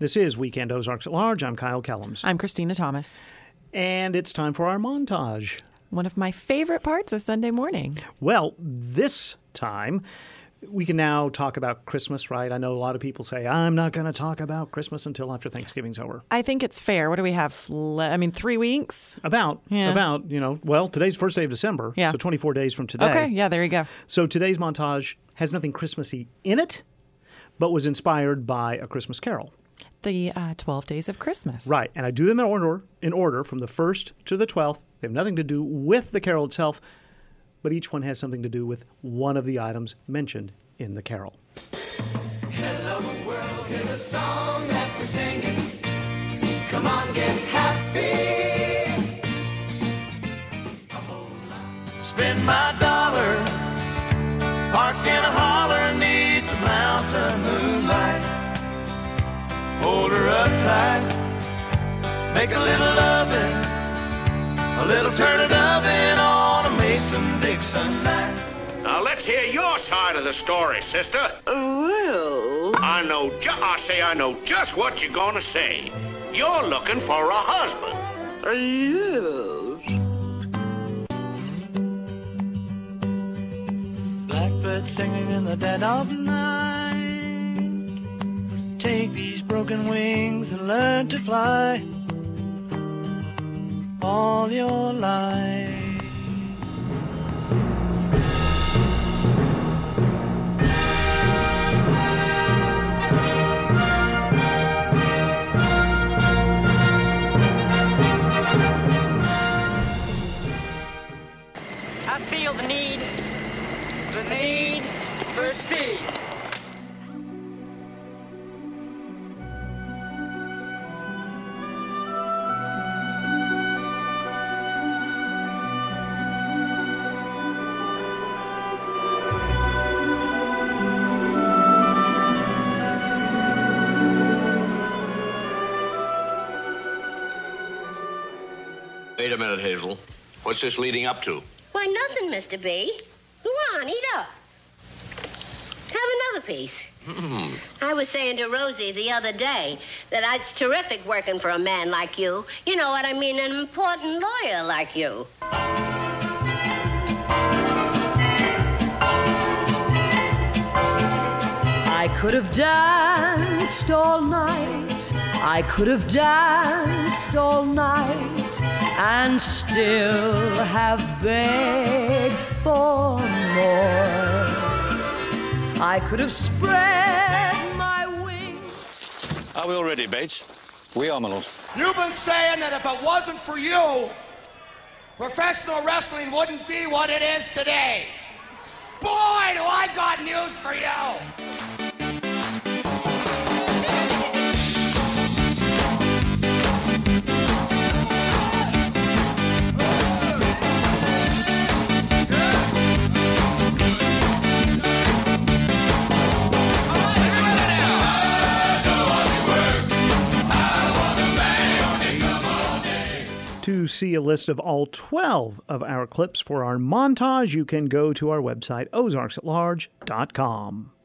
This is Weekend Ozarks at Large. I'm Kyle Kellums. I'm Christina Thomas. And it's time for our montage. One of my favorite parts of Sunday morning. Well, this time, we can now talk about Christmas, right? I know a lot of people say, I'm not going to talk about Christmas until after Thanksgiving's over. I think it's fair. What do we have? 3 weeks? About, well, today's first day of December, so 24 days from today. Okay, yeah, there you go. So today's montage has nothing Christmassy in it, but was inspired by A Christmas Carol. The 12 Days of Christmas. Right, and I do them in order from the 1st to the 12th. They have nothing to do with the carol itself, but each one has something to do with one of the items mentioned in the carol. Hello world, hear the song that we're singing. Come on, get happy. Spend my dollar, park in a holler, needs a mountain moonlight. Hold her up tight, make a little lovin', a little turning oven on a Mason-Dixon night. Now let's hear your side of the story, sister. Well, I know just what you're gonna say. You're looking for a husband. yes. Blackbird singing in the dead of night. Take these broken wings and learn to fly all your life. I feel the need for speed. Wait a minute, Hazel. What's this leading up to? Why, nothing, Mr. B. Go on, eat up. Have another piece. I was saying to Rosie the other day that it's terrific working for a man like you. You know what I mean, an important lawyer like you. I could have danced all night. I could have danced all night and still have begged for more. I could have spread my wings. Are we all ready, Bates? We are, my lord. You've been saying that if it wasn't for you, professional wrestling wouldn't be what it is today. Boy, do I got news for you! To see a list of all 12 of our clips for our montage, you can go to our website, ozarksatlarge.com.